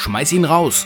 schmeiß ihn raus.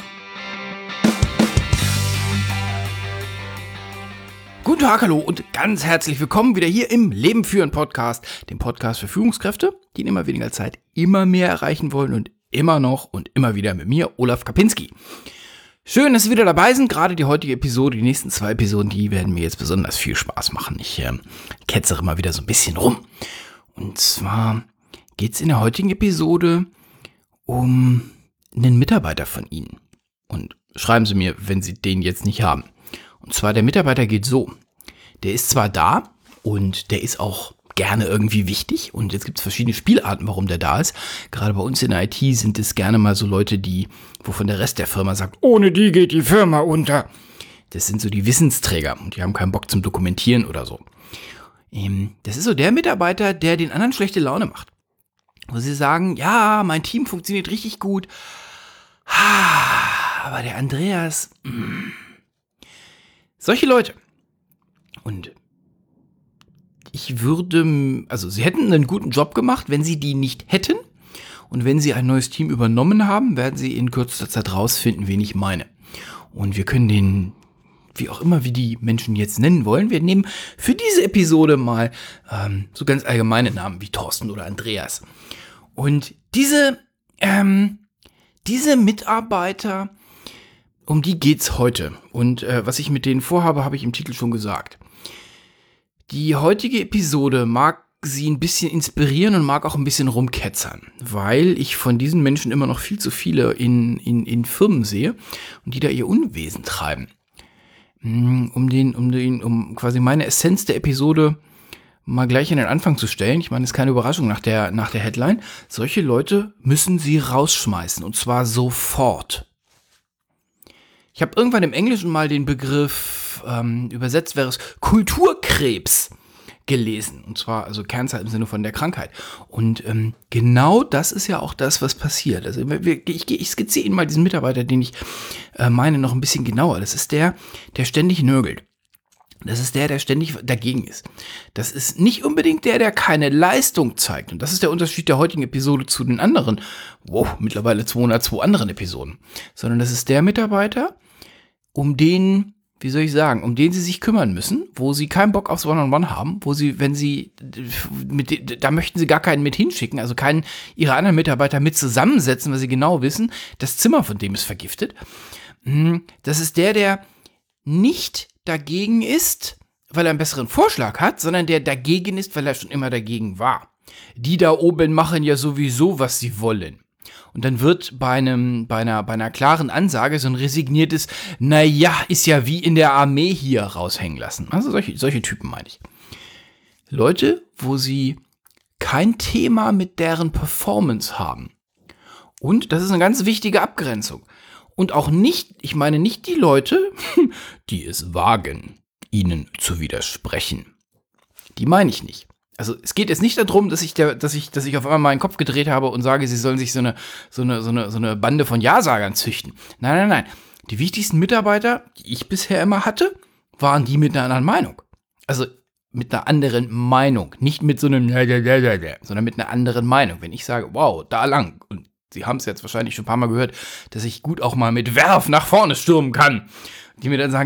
Guten Tag, hallo und ganz herzlich willkommen wieder hier im Leben führen Podcast, dem Podcast für Führungskräfte, die in immer weniger Zeit immer mehr erreichen wollen und immer noch und immer wieder mit mir, Olaf Kapinski. Schön, dass Sie wieder dabei sind. Gerade die heutige Episode, die nächsten 2 Episoden, die werden mir jetzt besonders viel Spaß machen. Ich ketzere mal wieder so ein bisschen rum. Und zwar geht es in der heutigen Episode um einen Mitarbeiter von Ihnen. Und schreiben Sie mir, wenn Sie den jetzt nicht haben. Und zwar, der Mitarbeiter geht so. Der ist zwar da und der ist auch gerne irgendwie wichtig. Und jetzt gibt es verschiedene Spielarten, warum der da ist. Gerade bei uns in der IT sind es gerne mal so Leute, wovon der Rest der Firma sagt, ohne die geht die Firma unter. Das sind so die Wissensträger und die haben keinen Bock zum Dokumentieren oder so. Das ist so der Mitarbeiter, der den anderen schlechte Laune macht. Wo sie sagen, ja, mein Team funktioniert richtig gut. Aber der Andreas... Solche Leute. Und sie hätten einen guten Job gemacht, wenn sie die nicht hätten. Und wenn sie ein neues Team übernommen haben, werden sie in kürzester Zeit rausfinden, wen ich meine. Und wir können den, wie auch immer wir die Menschen jetzt nennen wollen, wir nehmen für diese Episode mal so ganz allgemeine Namen wie Thorsten oder Andreas. Und diese Mitarbeiter, um die geht's heute. Und was ich mit denen vorhabe, habe ich im Titel schon gesagt. Die heutige Episode mag Sie ein bisschen inspirieren und mag auch ein bisschen rumketzern, weil ich von diesen Menschen immer noch viel zu viele in Firmen sehe und die da ihr Unwesen treiben. Um quasi meine Essenz der Episode mal gleich an den Anfang zu stellen. Ich meine, es ist keine Überraschung nach der Headline. Solche Leute müssen Sie rausschmeißen und zwar sofort. Ich habe irgendwann im Englischen mal den Begriff, übersetzt wäre es Kulturkrebs, gelesen. Und zwar also Cancer im Sinne von der Krankheit. Und genau das ist ja auch das, was passiert. Also ich skizziere Ihnen mal diesen Mitarbeiter, den ich meine, noch ein bisschen genauer. Das ist der ständig nörgelt. Das ist der ständig dagegen ist. Das ist nicht unbedingt der keine Leistung zeigt. Und das ist der Unterschied der heutigen Episode zu den anderen, mittlerweile 202 anderen Episoden. Sondern das ist der Mitarbeiter, um den Sie sich kümmern müssen, wo Sie keinen Bock aufs One-on-One haben, da möchten Sie gar keinen mit hinschicken, also keinen Ihrer anderen Mitarbeiter mit zusammensetzen, weil Sie genau wissen, das Zimmer von dem ist vergiftet. Das ist der nicht dagegen ist, weil er einen besseren Vorschlag hat, sondern der dagegen ist, weil er schon immer dagegen war. Die da oben machen ja sowieso, was sie wollen. Und dann wird bei einer klaren Ansage so ein resigniertes, naja, ist ja wie in der Armee hier raushängen lassen. Also solche Typen meine ich. Leute, wo sie kein Thema mit deren Performance haben. Und das ist eine ganz wichtige Abgrenzung. Und auch nicht, ich meine nicht die Leute, die es wagen, ihnen zu widersprechen. Die meine ich nicht. Also es geht jetzt nicht darum, dass ich auf einmal meinen Kopf gedreht habe und sage, sie sollen sich so eine Bande von Ja-Sagern züchten. Nein. Die wichtigsten Mitarbeiter, die ich bisher immer hatte, waren die mit einer anderen Meinung. Also mit einer anderen Meinung. Nicht mit so einem sondern mit einer anderen Meinung. Wenn ich sage, wow, da lang. Und Sie haben es jetzt wahrscheinlich schon ein paar Mal gehört, dass ich gut auch mal mit Werf nach vorne stürmen kann. Die mir dann sagen,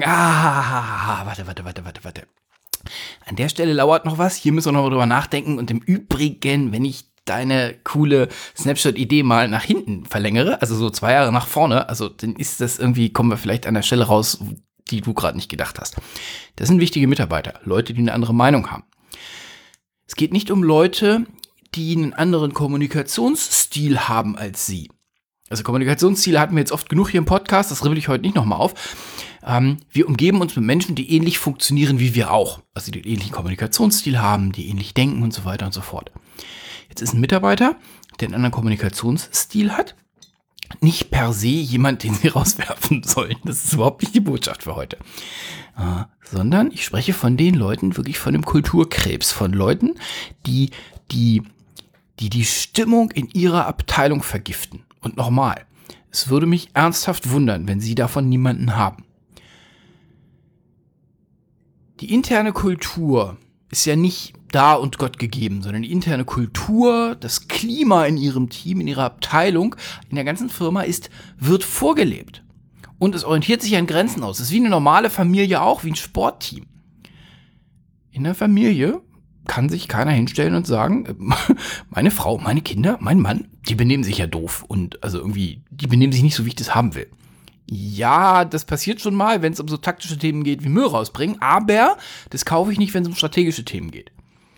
warte. An der Stelle lauert noch was, hier müssen wir noch drüber nachdenken. Und im Übrigen, wenn ich deine coole Snapshot-Idee mal nach hinten verlängere, also so 2 Jahre nach vorne, also dann ist das irgendwie, kommen wir vielleicht an der Stelle raus, die du gerade nicht gedacht hast. Das sind wichtige Mitarbeiter, Leute, die eine andere Meinung haben. Es geht nicht um Leute, die einen anderen Kommunikationsstil haben als Sie. Also Kommunikationsstile hatten wir jetzt oft genug hier im Podcast, das ribbel ich heute nicht nochmal auf. Wir umgeben uns mit Menschen, die ähnlich funktionieren wie wir auch. Also die einen ähnlichen Kommunikationsstil haben, die ähnlich denken und so weiter und so fort. Jetzt ist ein Mitarbeiter, der einen anderen Kommunikationsstil hat, nicht per se jemand, den Sie rauswerfen sollen. Das ist überhaupt nicht die Botschaft für heute. Sondern ich spreche von den Leuten, wirklich von dem Kulturkrebs, von Leuten, die Stimmung in ihrer Abteilung vergiften. Und nochmal, es würde mich ernsthaft wundern, wenn Sie davon niemanden haben. Die interne Kultur ist ja nicht da und Gott gegeben, sondern die interne Kultur, das Klima in ihrem Team, in ihrer Abteilung, in der ganzen Firma wird vorgelebt. Und es orientiert sich an Grenzen aus. Es ist wie eine normale Familie auch, wie ein Sportteam. In der Familie kann sich keiner hinstellen und sagen, meine Frau, meine Kinder, mein Mann, die benehmen sich ja doof und also irgendwie, die benehmen sich nicht so, wie ich das haben will. Ja, das passiert schon mal, wenn es um so taktische Themen geht wie Müll rausbringen, aber das kaufe ich nicht, wenn es um strategische Themen geht.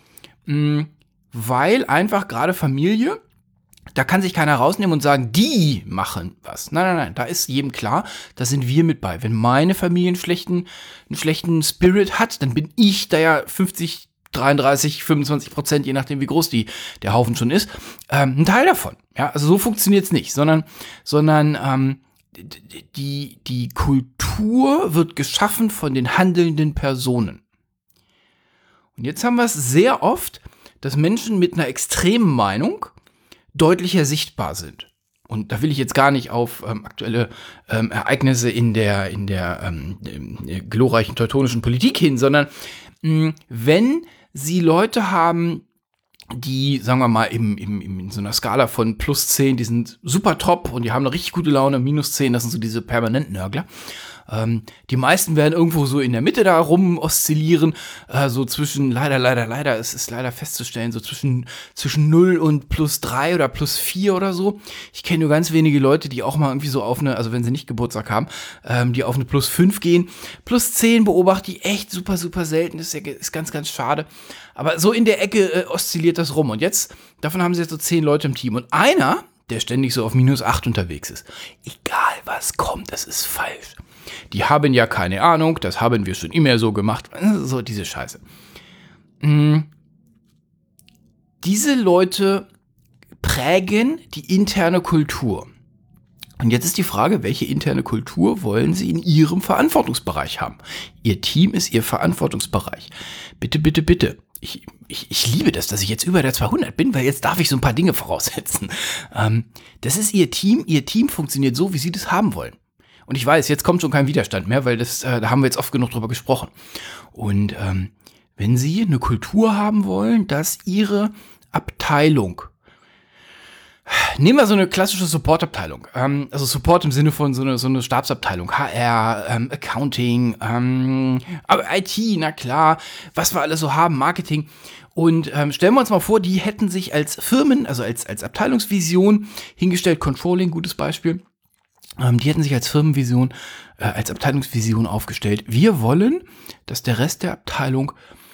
Weil einfach gerade Familie, da kann sich keiner rausnehmen und sagen, die machen was. Nein, da ist jedem klar, da sind wir mit bei. Wenn meine Familie einen schlechten Spirit hat, dann bin ich da ja 50, 33, 25%, je nachdem wie groß der Haufen schon ist, ein Teil davon. Ja, also so funktioniert's nicht, sondern die Kultur wird geschaffen von den handelnden Personen. Und jetzt haben wir es sehr oft, dass Menschen mit einer extremen Meinung deutlicher sichtbar sind. Und da will ich jetzt gar nicht auf aktuelle Ereignisse in der glorreichen teutonischen Politik hin, sondern wenn sie Leute haben, die, sagen wir mal, in so einer Skala von +10, die sind super top und die haben eine richtig gute Laune, -10, das sind so diese Permanent-Nörgler. Die meisten werden irgendwo so in der Mitte da rum oszillieren, so zwischen, leider, es ist leider festzustellen, so zwischen 0 und +3 oder +4 oder so. Ich kenne nur ganz wenige Leute, die auch mal irgendwie so auf eine, also wenn sie nicht Geburtstag haben, die auf eine +5 gehen. +10 beobachte ich echt super, super selten, ist ganz, ganz schade. Aber so in der Ecke oszilliert das rum. Und jetzt, davon haben sie jetzt so 10 Leute im Team. Und einer, der ständig so auf -8 unterwegs ist. Egal was kommt, das ist falsch. Die haben ja keine Ahnung, das haben wir schon immer so gemacht. So diese Scheiße. Diese Leute prägen die interne Kultur. Und jetzt ist die Frage, welche interne Kultur wollen Sie in Ihrem Verantwortungsbereich haben? Ihr Team ist Ihr Verantwortungsbereich. Bitte, bitte, bitte. Ich liebe das, dass ich jetzt über der 200 bin, weil jetzt darf ich so ein paar Dinge voraussetzen. Das ist Ihr Team. Ihr Team funktioniert so, wie Sie das haben wollen. Und ich weiß, jetzt kommt schon kein Widerstand mehr, weil da haben wir jetzt oft genug drüber gesprochen. Und wenn Sie eine Kultur haben wollen, dass Ihre Abteilung, nehmen wir so eine klassische Support-Abteilung, also Support im Sinne von so eine Stabsabteilung, HR, Accounting, aber IT, na klar, was wir alles so haben, Marketing. Und stellen wir uns mal vor, die hätten sich als Firmen, also als Abteilungsvision hingestellt, Controlling, gutes Beispiel. Die hätten sich als Firmenvision, als Abteilungsvision aufgestellt. Wir wollen, dass der Rest der Abteilung,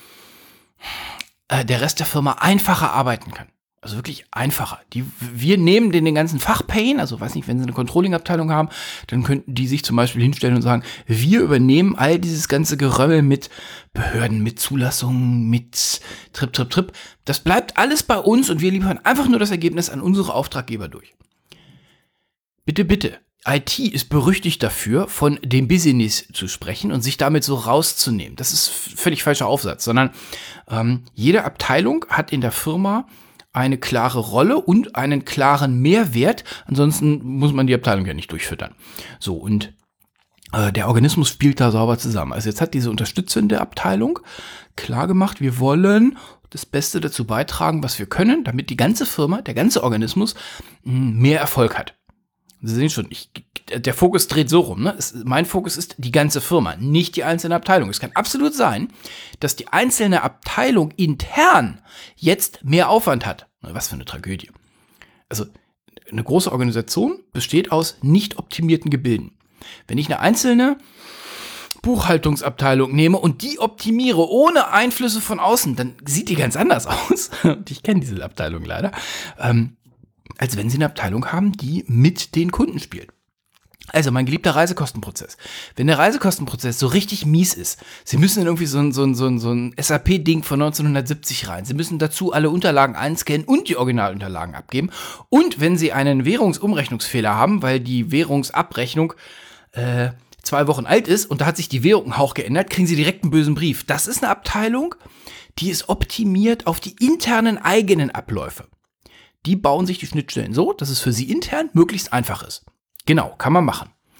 der Rest der Firma einfacher arbeiten kann. Also wirklich einfacher. Wir nehmen den ganzen Fachpain, also weiß nicht, wenn sie eine Controlling-Abteilung haben, dann könnten die sich zum Beispiel hinstellen und sagen, wir übernehmen all dieses ganze Gerömmel mit Behörden, mit Zulassungen, mit Trip. Das bleibt alles bei uns und wir liefern einfach nur das Ergebnis an unsere Auftraggeber durch. Bitte, bitte. IT ist berüchtigt dafür, von dem Business zu sprechen und sich damit so rauszunehmen. Das ist völlig falscher Aufsatz, sondern jede Abteilung hat in der Firma eine klare Rolle und einen klaren Mehrwert. Ansonsten muss man die Abteilung ja nicht durchfüttern. So, und der Organismus spielt da sauber zusammen. Also jetzt hat diese unterstützende Abteilung klar gemacht, wir wollen das Beste dazu beitragen, was wir können, damit die ganze Firma, der ganze Organismus mehr Erfolg hat. Sie sehen schon, der Fokus dreht so rum. Ne? Mein Fokus ist die ganze Firma, nicht die einzelne Abteilung. Es kann absolut sein, dass die einzelne Abteilung intern jetzt mehr Aufwand hat. Was für eine Tragödie. Also eine große Organisation besteht aus nicht optimierten Gebilden. Wenn ich eine einzelne Buchhaltungsabteilung nehme und die optimiere ohne Einflüsse von außen, dann sieht die ganz anders aus. Und ich kenne diese Abteilung leider. Als wenn Sie eine Abteilung haben, die mit den Kunden spielt. Also mein geliebter Reisekostenprozess. Wenn der Reisekostenprozess so richtig mies ist, Sie müssen in irgendwie so ein SAP-Ding von 1970 rein. Sie müssen dazu alle Unterlagen einscannen und die Originalunterlagen abgeben. Und wenn Sie einen Währungsumrechnungsfehler haben, weil die Währungsabrechnung 2 Wochen alt ist und da hat sich die Währung ein Hauch geändert, kriegen Sie direkt einen bösen Brief. Das ist eine Abteilung, die ist optimiert auf die internen eigenen Abläufe. Die bauen sich die Schnittstellen so, dass es für sie intern möglichst einfach ist. Genau, kann man machen.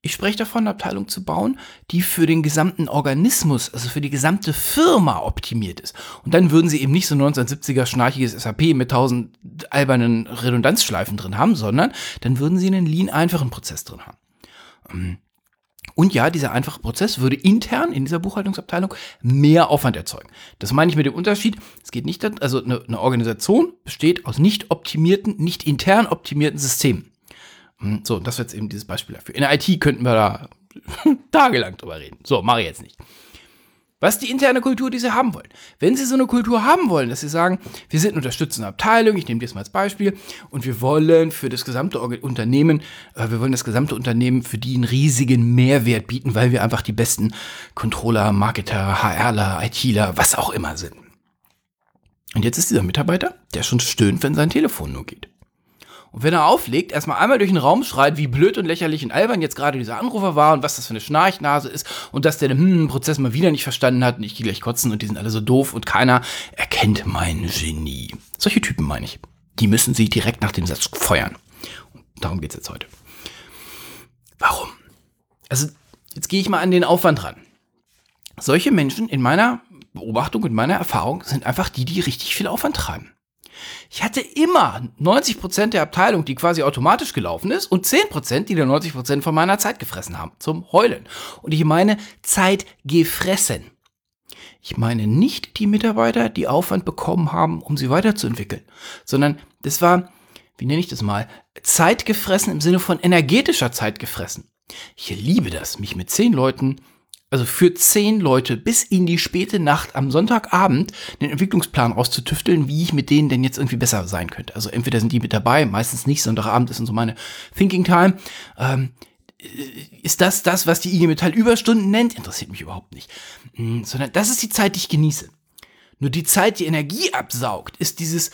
Ich spreche davon, eine Abteilung zu bauen, die für den gesamten Organismus, also für die gesamte Firma optimiert ist. Und dann würden sie eben nicht so 1970er schnarchiges SAP mit 1000 albernen Redundanzschleifen drin haben, sondern dann würden sie einen lean einfachen Prozess drin haben. Und ja, dieser einfache Prozess würde intern in dieser Buchhaltungsabteilung mehr Aufwand erzeugen. Das meine ich mit dem Unterschied. Es geht nicht, also eine Organisation besteht aus nicht optimierten, nicht intern optimierten Systemen. So, das wird jetzt eben dieses Beispiel dafür. In der IT könnten wir da tagelang drüber reden. So, mache ich jetzt nicht. Was ist die interne Kultur, die Sie haben wollen? Wenn Sie so eine Kultur haben wollen, dass Sie sagen, wir sind eine unterstützende Abteilung, ich nehme das mal als Beispiel, und wir wollen für das gesamte Unternehmen, für die einen riesigen Mehrwert bieten, weil wir einfach die besten Controller, Marketer, HRler, ITler, was auch immer sind. Und jetzt ist dieser Mitarbeiter, der schon stöhnt, wenn sein Telefon nur geht. Und wenn er auflegt, erstmal einmal durch den Raum schreit, wie blöd und lächerlich und albern jetzt gerade dieser Anrufer war und was das für eine Schnarchnase ist und dass der den Prozess mal wieder nicht verstanden hat und ich gehe gleich kotzen und die sind alle so doof und keiner erkennt mein Genie. Solche Typen meine ich. Die müssen Sie direkt nach dem Satz feuern. Und darum geht es jetzt heute. Warum? Also, jetzt gehe ich mal an den Aufwand ran. Solche Menschen in meiner Beobachtung und meiner Erfahrung sind einfach die richtig viel Aufwand treiben. Ich hatte immer 90% der Abteilung, die quasi automatisch gelaufen ist und 10%, die dann 90% von meiner Zeit gefressen haben. Zum Heulen. Und ich meine Zeit gefressen. Ich meine nicht die Mitarbeiter, die Aufwand bekommen haben, um sie weiterzuentwickeln. Sondern das war, wie nenne ich das mal, Zeit gefressen im Sinne von energetischer Zeit gefressen. Ich liebe das, mich mit 10 Leuten, also für 10 Leute bis in die späte Nacht am Sonntagabend einen Entwicklungsplan rauszutüfteln, wie ich mit denen denn jetzt irgendwie besser sein könnte. Also entweder sind die mit dabei, meistens nicht, Sonntagabend ist dann so meine Thinking Time. Ist das, was die IG Metall Überstunden nennt? Interessiert mich überhaupt nicht. Sondern das ist die Zeit, die ich genieße. Nur die Zeit, die Energie absaugt, ist dieses,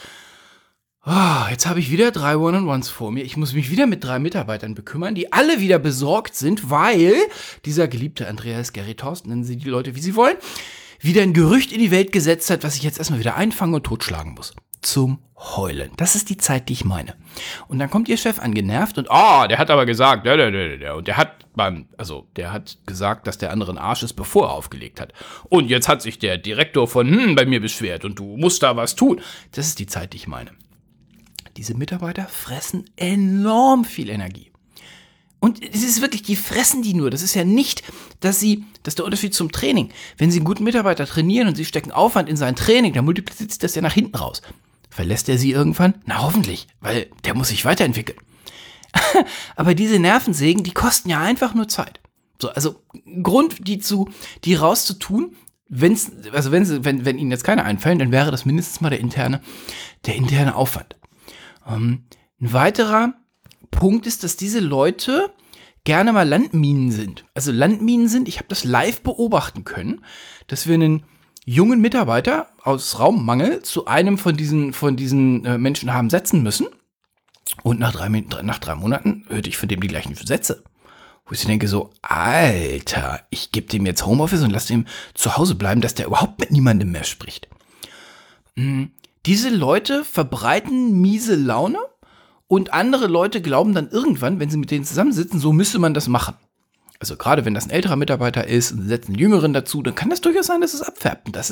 jetzt habe ich wieder 3 One-on-Ones vor mir. Ich muss mich wieder mit 3 Mitarbeitern bekümmern, die alle wieder besorgt sind, weil dieser geliebte Andreas Gary Thorsten, nennen Sie die Leute, wie Sie wollen, wieder ein Gerücht in die Welt gesetzt hat, was ich jetzt erstmal wieder einfangen und totschlagen muss. Zum Heulen. Das ist die Zeit, die ich meine. Und dann kommt Ihr Chef angenervt und, der hat aber gesagt, und der hat gesagt, dass der andere ein Arsch ist, bevor er aufgelegt hat. Und jetzt hat sich der Direktor von bei mir beschwert und du musst da was tun. Das ist die Zeit, die ich meine. Diese Mitarbeiter fressen enorm viel Energie. Und es ist wirklich, die fressen die nur. Das ist ja nicht, das ist der Unterschied zum Training. Wenn Sie einen guten Mitarbeiter trainieren und Sie stecken Aufwand in sein Training, dann multipliziert sich das ja nach hinten raus. Verlässt er Sie irgendwann? Na, hoffentlich, weil der muss sich weiterentwickeln. Aber diese Nervensägen, die kosten ja einfach nur Zeit. So, also Grund, die rauszutun, wenn Ihnen jetzt keine einfallen, dann wäre das mindestens mal der interne Aufwand. Ein weiterer Punkt ist, dass diese Leute gerne mal Landminen sind. Also Landminen sind, ich habe das live beobachten können, dass wir einen jungen Mitarbeiter aus Raummangel zu einem von diesen Menschen haben setzen müssen. Und nach 3 Monaten hörte ich von dem die gleichen Sätze. Wo ich denke so, Alter, ich gebe dem jetzt Homeoffice und lasse dem zu Hause bleiben, dass der überhaupt mit niemandem mehr spricht. Diese Leute verbreiten miese Laune und andere Leute glauben dann irgendwann, wenn sie mit denen zusammensitzen, so müsste man das machen. Also gerade wenn das ein älterer Mitarbeiter ist und sie setzen einen Jüngeren dazu, dann kann das durchaus sein, dass es abfärbt. Und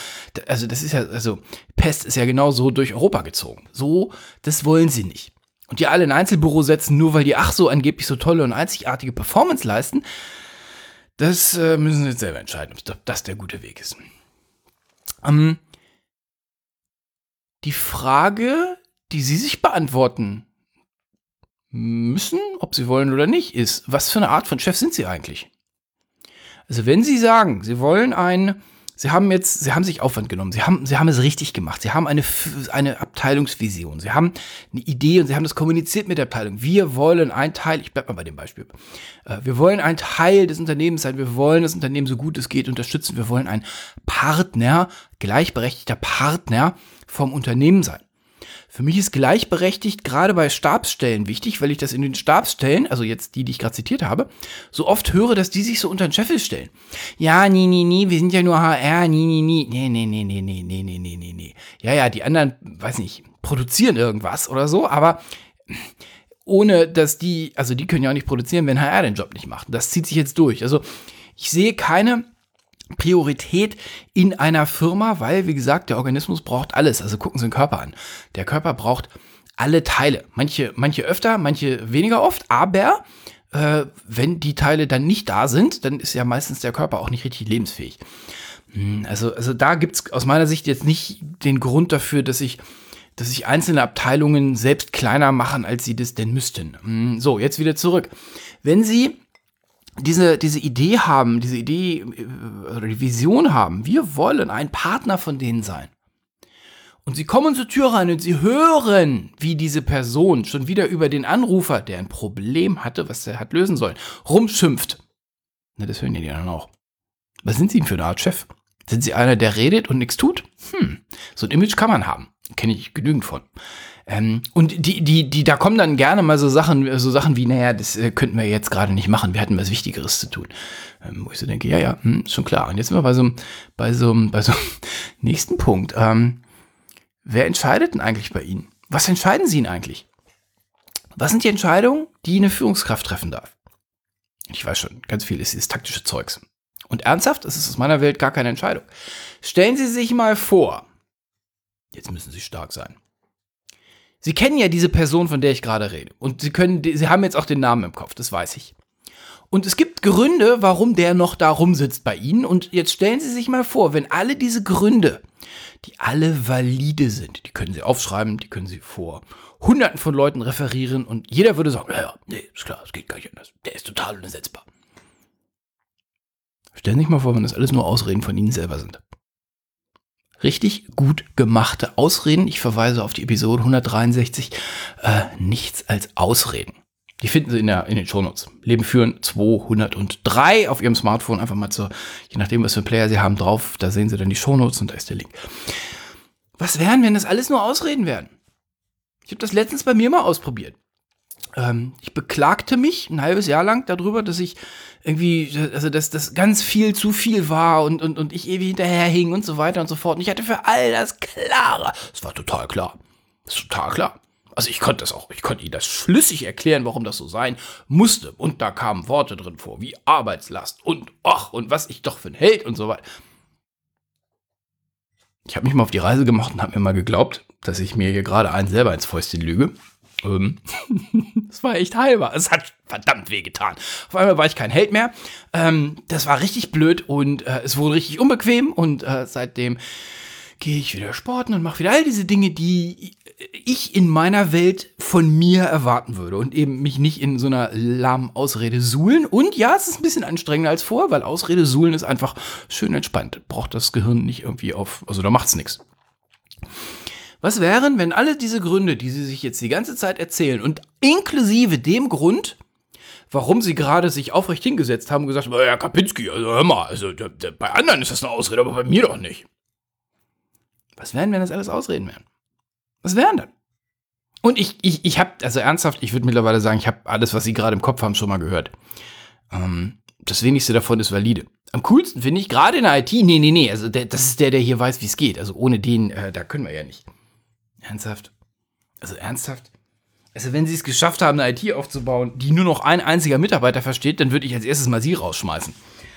Pest ist ja genau so durch Europa gezogen. So, das wollen sie nicht. Und die alle in ein Einzelbüro setzen, nur weil die angeblich so tolle und einzigartige Performance leisten, das müssen sie jetzt selber entscheiden, ob das der gute Weg ist. Die Frage, die Sie sich beantworten müssen, ob Sie wollen oder nicht, ist, was für eine Art von Chef sind Sie eigentlich? Also wenn Sie sagen, Sie haben sich Aufwand genommen, Sie haben es richtig gemacht, Sie haben eine Abteilungsvision, Sie haben eine Idee und Sie haben das kommuniziert mit der Abteilung. Wir wollen ein Teil, ich bleibe mal bei dem Beispiel, wir wollen ein Teil des Unternehmens sein, wir wollen das Unternehmen so gut es geht unterstützen, wir wollen ein Partner, gleichberechtigter Partner vom Unternehmen sein. Für mich ist gleichberechtigt gerade bei Stabsstellen wichtig, weil ich das in den Stabsstellen, also jetzt die ich gerade zitiert habe, so oft höre, dass die sich so unter den Scheffel stellen. Ja, nee, wir sind ja nur HR, nee. Ja, die anderen, weiß nicht, produzieren irgendwas oder so, aber ohne dass die können ja auch nicht produzieren, wenn HR den Job nicht macht. Das zieht sich jetzt durch. Also ich sehe keine Priorität in einer Firma, weil, wie gesagt, der Organismus braucht alles. Also gucken Sie den Körper an. Der Körper braucht alle Teile. Manche öfter, manche weniger oft, aber wenn die Teile dann nicht da sind, dann ist ja meistens der Körper auch nicht richtig lebensfähig. Also da gibt es aus meiner Sicht jetzt nicht den Grund dafür, dass sich einzelne Abteilungen selbst kleiner machen, als sie das denn müssten. So, jetzt wieder zurück. Wenn Sie diese Idee haben, oder die Vision haben, wir wollen ein Partner von denen sein. Und Sie kommen zur Tür rein und Sie hören, wie diese Person schon wieder über den Anrufer, der ein Problem hatte, was er hat lösen sollen, rumschimpft. Na, das hören die dann auch. Was sind Sie denn für eine Art Chef? Sind Sie einer, der redet und nichts tut? So ein Image kann man haben. Kenne ich genügend von. Und da kommen dann gerne mal so Sachen wie, naja, das könnten wir jetzt gerade nicht machen, wir hatten was Wichtigeres zu tun. Wo ich so denke, ja, ist schon klar. Und jetzt sind wir bei so einem nächsten Punkt. Wer entscheidet denn eigentlich bei Ihnen? Was entscheiden Sie denn eigentlich? Was sind die Entscheidungen, die eine Führungskraft treffen darf? Ich weiß schon, ganz viel ist dieses taktische Zeugs. Und ernsthaft, das ist aus meiner Welt gar keine Entscheidung. Stellen Sie sich mal vor, jetzt müssen Sie stark sein. Sie kennen ja diese Person, von der ich gerade rede. Und Sie haben jetzt auch den Namen im Kopf, das weiß ich. Und es gibt Gründe, warum der noch da rumsitzt bei Ihnen. Und jetzt stellen Sie sich mal vor, wenn alle diese Gründe, die alle valide sind, die können Sie aufschreiben, die können Sie vor Hunderten von Leuten referieren und jeder würde sagen, nee, ist klar, das geht gar nicht anders. Der ist total unersetzbar. Stellen Sie sich mal vor, wenn das alles nur Ausreden von Ihnen selber sind. Richtig gut gemachte Ausreden. Ich verweise auf die Episode 163. Nichts als Ausreden. Die finden Sie in den Shownotes. Leben führen 203 auf Ihrem Smartphone. Einfach mal je nachdem, was für einen Player Sie haben, drauf. Da sehen Sie dann die Shownotes und da ist der Link. Was wären, wenn das alles nur Ausreden wären? Ich habe das letztens bei mir mal ausprobiert. Ich beklagte mich ein halbes Jahr lang darüber, dass ich irgendwie, also dass das ganz viel zu viel war und ich ewig hinterherhing und so weiter und so fort. Und ich hatte für all das Klare. Es war total klar. Das ist total klar. Also ich konnte Ihnen das schlüssig erklären, warum das so sein musste. Und da kamen Worte drin vor, wie Arbeitslast und was ich doch für ein Held und so weiter. Ich habe mich mal auf die Reise gemacht und habe mir mal geglaubt, dass ich mir hier gerade selber ins Fäustchen lüge. Das war echt heilbar. Es hat verdammt wehgetan. Auf einmal war ich kein Held mehr. Das war richtig blöd und es wurde richtig unbequem und seitdem gehe ich wieder sporten und mache wieder all diese Dinge, die ich in meiner Welt von mir erwarten würde und eben mich nicht in so einer lahmen Ausrede suhlen. Und ja, es ist ein bisschen anstrengender als vorher, weil Ausrede suhlen ist einfach schön entspannt. Braucht das Gehirn nicht irgendwie also da macht's nichts. Was wären, wenn alle diese Gründe, die Sie sich jetzt die ganze Zeit erzählen und inklusive dem Grund, warum Sie gerade sich aufrecht hingesetzt haben und gesagt haben, Herr Kapinski, also hör mal, also bei anderen ist das eine Ausrede, aber bei mir doch nicht. Was wären, wenn das alles Ausreden wären? Was wären dann? Und ich habe, also ernsthaft, ich würde mittlerweile sagen, ich habe alles, was Sie gerade im Kopf haben, schon mal gehört. Das wenigste davon ist valide. Am coolsten finde ich, gerade in der IT, nee, also das ist der hier weiß, wie es geht. Also ohne den, da können wir ja nicht. Ernsthaft? Also wenn Sie es geschafft haben, eine IT aufzubauen, die nur noch ein einziger Mitarbeiter versteht, dann würde ich als erstes mal Sie rausschmeißen.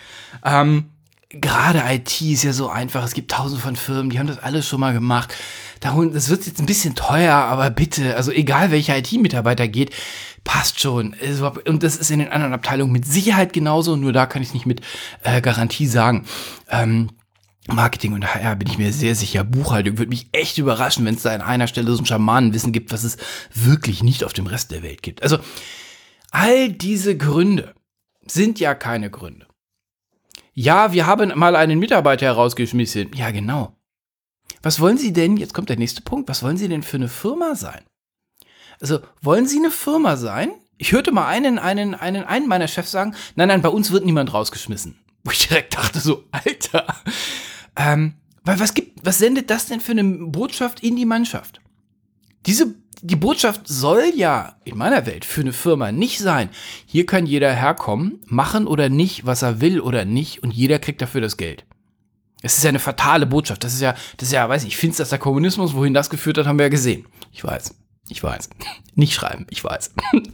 Gerade IT ist ja so einfach. Es gibt tausende von Firmen, die haben das alles schon mal gemacht. Das wird jetzt ein bisschen teuer, aber bitte, also egal welcher IT-Mitarbeiter geht, passt schon. Und das ist in den anderen Abteilungen mit Sicherheit genauso. Nur da kann ich es nicht mit Garantie sagen. Marketing und HR bin ich mir sehr sicher. Buchhaltung würde mich echt überraschen, wenn es da an einer Stelle so ein Schamanenwissen gibt, was es wirklich nicht auf dem Rest der Welt gibt. Also all diese Gründe sind ja keine Gründe. Ja, wir haben mal einen Mitarbeiter herausgeschmissen. Ja, genau. Was wollen Sie denn, jetzt kommt der nächste Punkt, was wollen Sie denn für eine Firma sein? Also, wollen Sie eine Firma sein? Ich hörte mal einen meiner Chefs sagen, nein, bei uns wird niemand rausgeschmissen. Wo ich direkt dachte so, Alter, weil was sendet das denn für eine Botschaft in die Mannschaft? Die Botschaft soll ja in meiner Welt für eine Firma nicht sein, hier kann jeder herkommen, machen oder nicht, was er will oder nicht und jeder kriegt dafür das Geld. Es ist ja eine fatale Botschaft. Das ist ja, weiß ich, finsterster Kommunismus, wohin das geführt hat, haben wir ja gesehen. Ich weiß. Ich weiß. Nicht schreiben, ich weiß.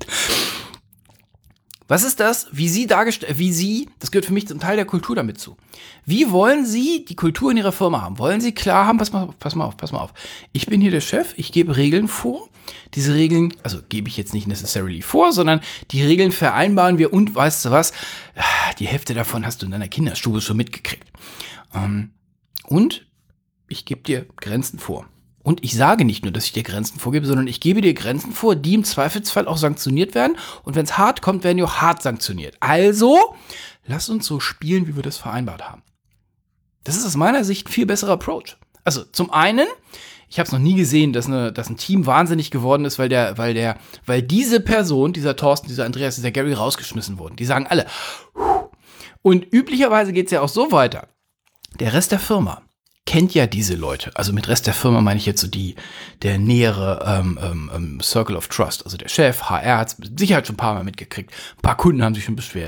Was ist das, wie Sie, das gehört für mich zum Teil der Kultur damit zu. Wie wollen Sie die Kultur in Ihrer Firma haben? Wollen Sie klar haben, pass mal auf. Ich bin hier der Chef, ich gebe Regeln vor. Diese Regeln, also gebe ich jetzt nicht necessarily vor, sondern die Regeln vereinbaren wir und weißt du was, die Hälfte davon hast du in deiner Kinderstube schon mitgekriegt. Und ich gebe dir Grenzen vor. Und ich sage nicht nur, dass ich dir Grenzen vorgebe, sondern ich gebe dir Grenzen vor, die im Zweifelsfall auch sanktioniert werden. Und wenn es hart kommt, werden die auch hart sanktioniert. Also, lass uns so spielen, wie wir das vereinbart haben. Das ist aus meiner Sicht ein viel besserer Approach. Also, zum einen, ich habe es noch nie gesehen, dass ein Team wahnsinnig geworden ist, weil diese Person, dieser Thorsten, dieser Andreas, dieser Gary rausgeschmissen wurden. Die sagen alle. Und üblicherweise geht es ja auch so weiter. Der Rest der Firma kennt ja diese Leute. Also mit Rest der Firma meine ich jetzt so der nähere Circle of Trust. Also der Chef, HR hat es mit Sicherheit schon ein paar Mal mitgekriegt. Ein paar Kunden haben sich schon beschwert.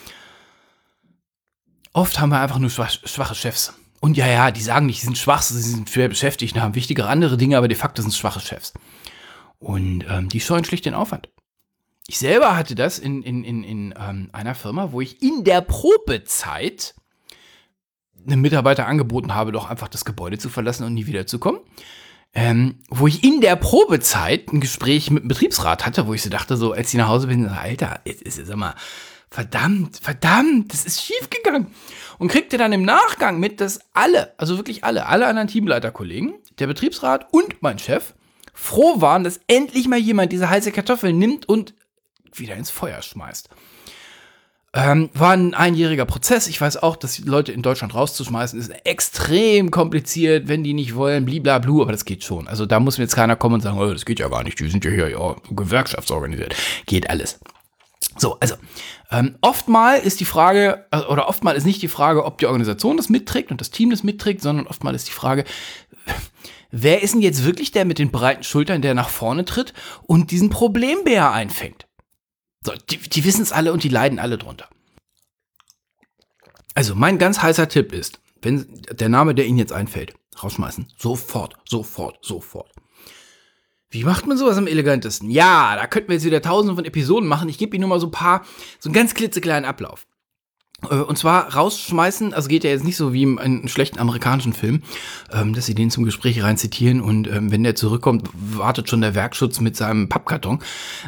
Oft haben wir einfach nur schwache Chefs. Und ja, die sagen nicht, sie sind schwach, sie sind schwer beschäftigt, haben wichtigere andere Dinge, aber de facto sind es schwache Chefs. Und die scheuen schlicht den Aufwand. Ich selber hatte das in einer Firma, wo ich in der Probezeit einem Mitarbeiter angeboten habe, doch einfach das Gebäude zu verlassen und nie wiederzukommen. Wo ich in der Probezeit ein Gespräch mit dem Betriebsrat hatte, wo ich so dachte, so als ich nach Hause bin, Alter, sag mal, verdammt, das ist schief gegangen. Und kriegte dann im Nachgang mit, dass also wirklich alle anderen Teamleiterkollegen, der Betriebsrat und mein Chef froh waren, dass endlich mal jemand diese heiße Kartoffel nimmt und wieder ins Feuer schmeißt. War ein einjähriger Prozess. Ich weiß auch, dass Leute in Deutschland rauszuschmeißen, ist extrem kompliziert, wenn die nicht wollen, bliblablu, aber das geht schon. Also da muss mir jetzt keiner kommen und sagen, oh, das geht ja gar nicht, die sind ja hier gewerkschaftsorganisiert. Geht alles. So, also oftmal ist nicht die Frage, ob die Organisation das mitträgt und das Team das mitträgt, sondern oftmal ist die Frage, wer ist denn jetzt wirklich der mit den breiten Schultern, der nach vorne tritt und diesen Problembär einfängt? So, die wissen es alle und die leiden alle drunter. Also mein ganz heißer Tipp ist, wenn der Name, der Ihnen jetzt einfällt, rausschmeißen. Sofort. Wie macht man sowas am elegantesten? Ja, da könnten wir jetzt wieder tausende von Episoden machen. Ich gebe Ihnen nur mal so einen ganz klitzekleinen Ablauf. Und zwar rausschmeißen, also geht ja jetzt nicht so wie in einem schlechten amerikanischen Film, dass Sie den zum Gespräch rein zitieren und wenn der zurückkommt, wartet schon der Werkschutz mit seinem Pappkarton.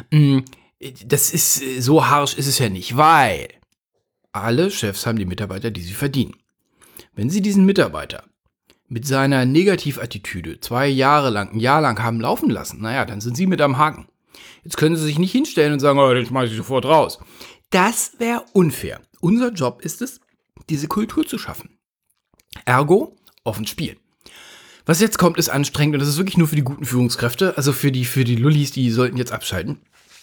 Das ist, so harsch ist es ja nicht, weil alle Chefs haben die Mitarbeiter, die sie verdienen. Wenn Sie diesen Mitarbeiter mit seiner Negativattitüde ein Jahr lang haben laufen lassen, naja, dann sind Sie mit am Haken. Jetzt können Sie sich nicht hinstellen und sagen, oh, den schmeiße ich sofort raus. Das wäre unfair. Unser Job ist es, diese Kultur zu schaffen. Ergo, offen spielen. Was jetzt kommt, ist anstrengend und das ist wirklich nur für die guten Führungskräfte, also für die Lullis, die sollten jetzt abschalten.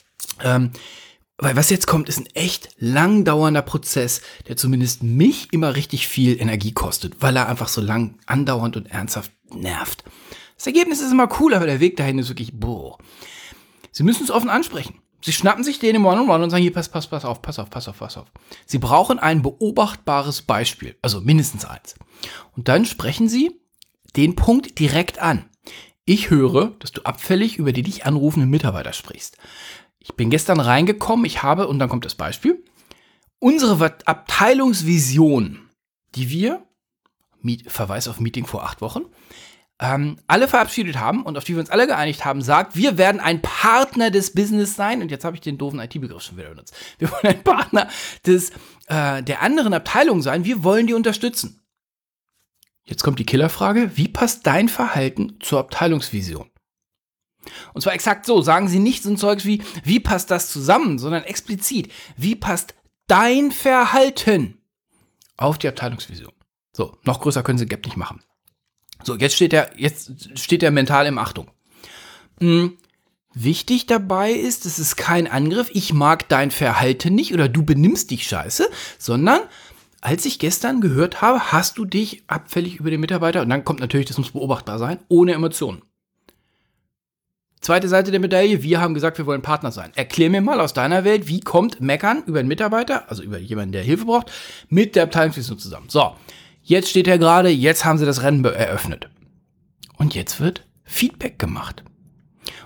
Weil was jetzt kommt, ist ein echt lang dauernder Prozess, der zumindest mich immer richtig viel Energie kostet, weil er einfach so lang andauernd und ernsthaft nervt. Das Ergebnis ist immer cool, aber der Weg dahin ist wirklich boah. Sie müssen es offen ansprechen. Sie schnappen sich den im One-on-One und sagen, hier, pass auf. Sie brauchen ein beobachtbares Beispiel, also mindestens eins. Und dann sprechen Sie den Punkt direkt an. Ich höre, dass du abfällig über die dich anrufenden Mitarbeiter sprichst. Ich bin gestern reingekommen, und dann kommt das Beispiel, unsere Abteilungsvision, die wir, Verweis auf Meeting vor 8 Wochen, alle verabschiedet haben und auf die wir uns alle geeinigt haben, sagt, wir werden ein Partner des Business sein. Und jetzt habe ich den doofen IT-Begriff schon wieder benutzt. Wir wollen ein Partner der anderen Abteilung sein. Wir wollen die unterstützen. Jetzt kommt die Killerfrage. Wie passt dein Verhalten zur Abteilungsvision? Und zwar exakt so. Sagen Sie nicht so ein Zeugs wie passt das zusammen, sondern explizit. Wie passt dein Verhalten auf die Abteilungsvision? So, noch größer können Sie Gap nicht machen. So, jetzt steht er mental im Achtung. Wichtig dabei ist, es ist kein Angriff, ich mag dein Verhalten nicht oder du benimmst dich scheiße, sondern als ich gestern gehört habe, hast du dich abfällig über den Mitarbeiter, und dann kommt natürlich, das muss beobachtbar sein, ohne Emotionen. Zweite Seite der Medaille, wir haben gesagt, wir wollen Partner sein. Erklär mir mal aus deiner Welt, wie kommt Meckern über einen Mitarbeiter, also über jemanden, der Hilfe braucht, mit der Abteilungsvision zusammen. So. Jetzt steht er gerade, jetzt haben sie das Rennen eröffnet. Und jetzt wird Feedback gemacht.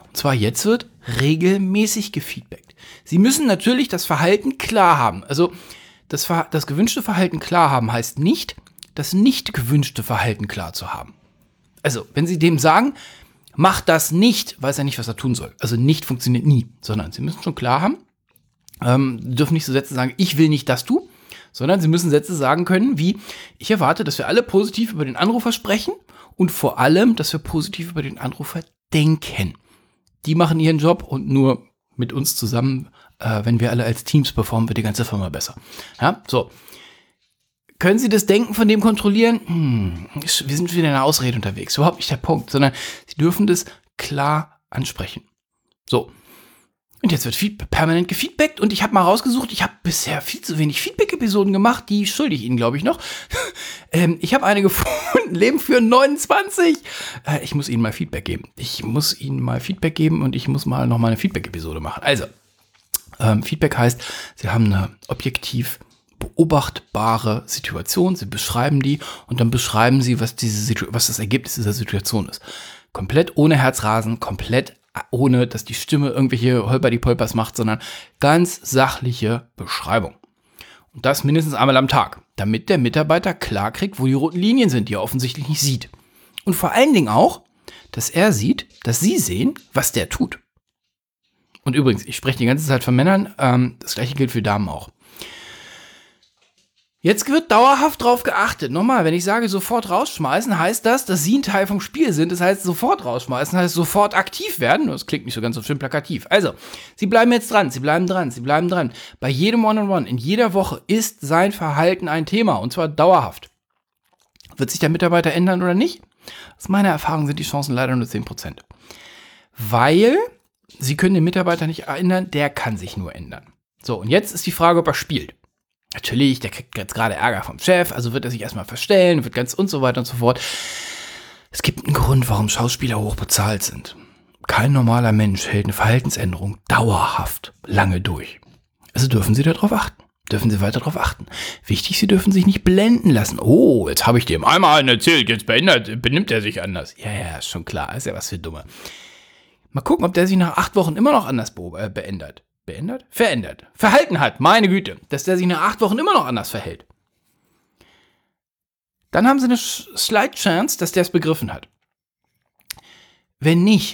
Und zwar jetzt wird regelmäßig gefeedbackt. Sie müssen natürlich das Verhalten klar haben. Also das gewünschte Verhalten klar haben heißt nicht, das nicht gewünschte Verhalten klar zu haben. Also, wenn Sie dem sagen, mach das nicht, weiß er nicht, was er tun soll. Also nicht funktioniert nie, sondern Sie müssen schon klar haben, dürfen nicht so Sätze sagen, ich will nicht, dass du, sondern Sie müssen Sätze sagen können wie, ich erwarte, dass wir alle positiv über den Anrufer sprechen und vor allem, dass wir positiv über den Anrufer denken. Die machen ihren Job und nur mit uns zusammen, wenn wir alle als Teams performen, wird die ganze Firma besser. Ja, so. Können Sie das Denken von dem kontrollieren? Wir sind wieder in einer Ausrede unterwegs. Überhaupt nicht der Punkt, sondern Sie dürfen das klar ansprechen. So. Und jetzt wird permanent gefeedbackt und ich habe mal rausgesucht, ich habe bisher viel zu wenig Feedback-Episoden gemacht, die schulde ich Ihnen, glaube ich, noch. Ich habe eine gefunden, Leben für 29. Ich muss Ihnen mal Feedback geben. Und ich muss mal noch mal eine Feedback-Episode machen. Also, Feedback heißt, Sie haben eine objektiv beobachtbare Situation, Sie beschreiben die und dann beschreiben Sie, was das Ergebnis dieser Situation ist. Komplett ohne Herzrasen, komplett ohne, dass die Stimme irgendwelche Holperdi-Polpers macht, sondern ganz sachliche Beschreibung. Und das mindestens einmal am Tag, damit der Mitarbeiter klar kriegt, wo die roten Linien sind, die er offensichtlich nicht sieht. Und vor allen Dingen auch, dass er sieht, dass Sie sehen, was der tut. Und übrigens, ich spreche die ganze Zeit von Männern, das gleiche gilt für Damen auch. Jetzt wird dauerhaft drauf geachtet. Nochmal, wenn ich sage sofort rausschmeißen, heißt das, dass Sie ein Teil vom Spiel sind. Das heißt, sofort rausschmeißen heißt sofort aktiv werden. Das klingt nicht so ganz so schön plakativ. Also, Sie bleiben jetzt dran, Sie bleiben dran. Bei jedem One-on-One, in jeder Woche ist sein Verhalten ein Thema und zwar dauerhaft. Wird sich der Mitarbeiter ändern oder nicht? Aus meiner Erfahrung sind die Chancen leider nur 10%. Weil Sie können den Mitarbeiter nicht ändern, der kann sich nur ändern. So, und jetzt ist die Frage, ob er spielt. Natürlich, der kriegt jetzt gerade Ärger vom Chef, also wird er sich erstmal verstellen, wird ganz und so weiter und so fort. Es gibt einen Grund, warum Schauspieler hoch bezahlt sind. Kein normaler Mensch hält eine Verhaltensänderung dauerhaft lange durch. Also dürfen Sie darauf achten. Dürfen Sie weiter darauf achten. Wichtig, Sie dürfen sich nicht blenden lassen. Oh, jetzt habe ich dem einmal erzählt, jetzt benimmt er sich anders. Ja, ist schon klar, ist ja was für Dumme. Mal gucken, ob der sich nach 8 Wochen immer noch anders verändert. Verhalten hat, meine Güte, dass der sich nach 8 Wochen immer noch anders verhält. Dann haben Sie eine slight Chance, dass der es begriffen hat. Wenn nicht,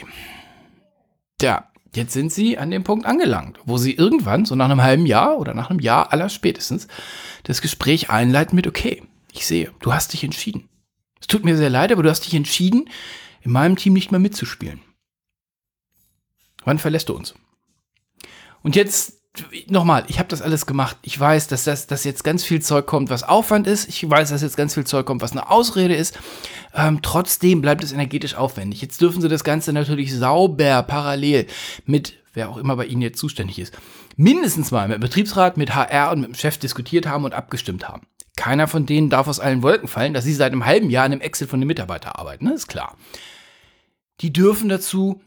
jetzt sind Sie an dem Punkt angelangt, wo Sie irgendwann, so nach einem halben Jahr oder nach einem Jahr allerspätestens, das Gespräch einleiten mit, okay, ich sehe, du hast dich entschieden. Es tut mir sehr leid, aber du hast dich entschieden, in meinem Team nicht mehr mitzuspielen. Wann verlässt du uns? Und jetzt, nochmal, ich habe das alles gemacht. Ich weiß, dass jetzt ganz viel Zeug kommt, was Aufwand ist. Ich weiß, dass jetzt ganz viel Zeug kommt, was eine Ausrede ist. Trotzdem bleibt es energetisch aufwendig. Jetzt dürfen Sie das Ganze natürlich sauber parallel mit, wer auch immer bei Ihnen jetzt zuständig ist, mindestens mal mit dem Betriebsrat, mit HR und mit dem Chef diskutiert haben und abgestimmt haben. Keiner von denen darf aus allen Wolken fallen, dass Sie seit einem halben Jahr an einem Excel von den Mitarbeitern arbeiten. Das ist klar. Die dürfen dazu...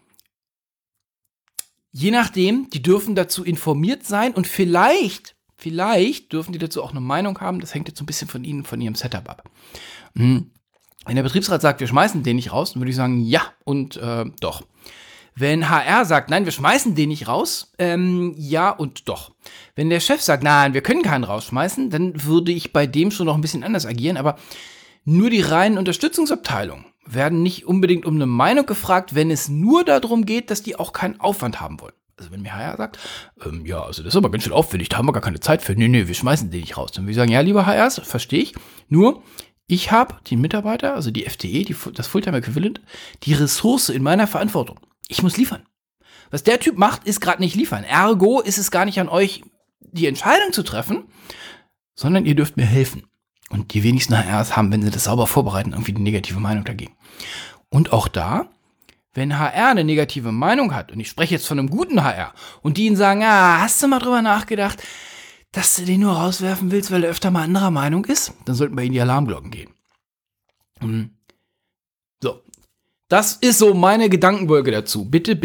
Je nachdem, die dürfen dazu informiert sein und vielleicht dürfen die dazu auch eine Meinung haben. Das hängt jetzt so ein bisschen von Ihnen, von Ihrem Setup ab. Wenn der Betriebsrat sagt, wir schmeißen den nicht raus, dann würde ich sagen, ja und doch. Wenn HR sagt, nein, wir schmeißen den nicht raus, ja und doch. Wenn der Chef sagt, nein, wir können keinen rausschmeißen, dann würde ich bei dem schon noch ein bisschen anders agieren. Aber nur die reinen Unterstützungsabteilungen werden nicht unbedingt um eine Meinung gefragt, wenn es nur darum geht, dass die auch keinen Aufwand haben wollen. Also wenn mir HR sagt, ja, also das ist aber ganz schön aufwendig, da haben wir gar keine Zeit für. Nee, wir schmeißen den nicht raus. Dann würde ich sagen, ja, lieber HR, das verstehe ich. Nur, ich habe die Mitarbeiter, also die FTE, das Fulltime Equivalent, die Ressource in meiner Verantwortung. Ich muss liefern. Was der Typ macht, ist gerade nicht liefern. Ergo ist es gar nicht an euch, die Entscheidung zu treffen, sondern ihr dürft mir helfen. Und die wenigsten HRs haben, wenn sie das sauber vorbereiten, irgendwie eine negative Meinung dagegen. Und auch da, wenn HR eine negative Meinung hat, und ich spreche jetzt von einem guten HR, und die ihnen sagen, hast du mal drüber nachgedacht, dass du den nur rauswerfen willst, weil er öfter mal anderer Meinung ist, dann sollten bei ihnen die Alarmglocken gehen. So, das ist so meine Gedankenwolke dazu. Bitte.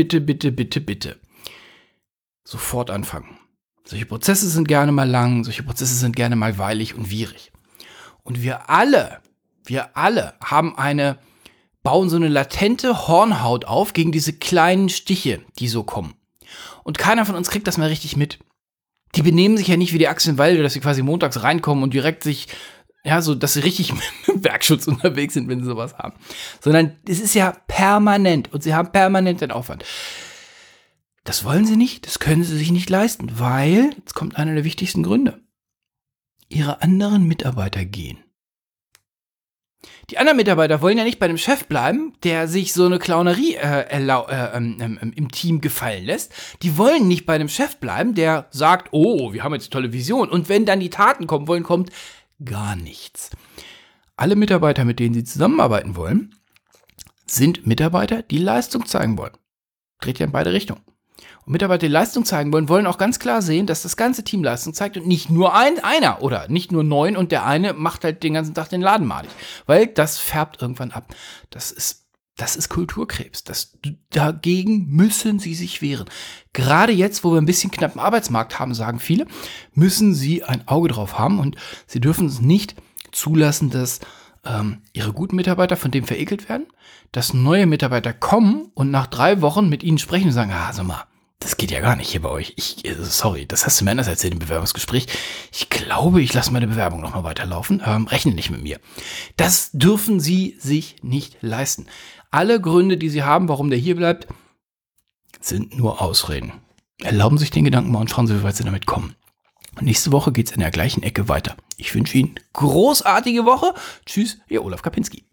Sofort anfangen. Solche Prozesse sind gerne mal lang, solche Prozesse sind gerne mal weilig und wierig. Und wir alle haben eine bauen so eine latente Hornhaut auf gegen diese kleinen Stiche, die so kommen. Und keiner von uns kriegt das mal richtig mit. Die benehmen sich ja nicht wie die Axel Walde, dass sie quasi montags reinkommen und direkt sich, ja, so, dass sie richtig mit dem Werkschutz unterwegs sind, wenn sie sowas haben. Sondern es ist ja permanent und sie haben permanent den Aufwand. Das wollen sie nicht, das können sie sich nicht leisten, weil, jetzt kommt einer der wichtigsten Gründe, ihre anderen Mitarbeiter gehen. Die anderen Mitarbeiter wollen ja nicht bei dem Chef bleiben, der sich so eine Clownerie im Team gefallen lässt. Die wollen nicht bei dem Chef bleiben, der sagt, oh, wir haben jetzt eine tolle Vision. Und wenn dann die Taten kommen wollen, kommt gar nichts. Alle Mitarbeiter, mit denen sie zusammenarbeiten wollen, sind Mitarbeiter, die Leistung zeigen wollen. Dreht ja in beide Richtungen. Und Mitarbeiter, die Leistung zeigen wollen, wollen auch ganz klar sehen, dass das ganze Team Leistung zeigt und nicht nur einer oder nicht nur 9 und der eine macht halt den ganzen Tag den Laden malig. Weil das färbt irgendwann ab. Das ist Kulturkrebs. Dagegen müssen sie sich wehren. Gerade jetzt, wo wir ein bisschen knappen Arbeitsmarkt haben, sagen viele, müssen sie ein Auge drauf haben und sie dürfen es nicht zulassen, dass ihre guten Mitarbeiter von dem verekelt werden, dass neue Mitarbeiter kommen und nach 3 Wochen mit ihnen sprechen und sagen, sag mal, das geht ja gar nicht hier bei euch. Sorry, das hast du mir anders erzählt im Bewerbungsgespräch. Ich glaube, ich lasse meine Bewerbung nochmal weiterlaufen. Rechne nicht mit mir. Das dürfen sie sich nicht leisten. Alle Gründe, die sie haben, warum der hier bleibt, sind nur Ausreden. Erlauben sich den Gedanken mal und schauen Sie, wie weit Sie damit kommen. Und nächste Woche geht es in der gleichen Ecke weiter. Ich wünsche Ihnen großartige Woche. Tschüss, Ihr Olaf Kapinski.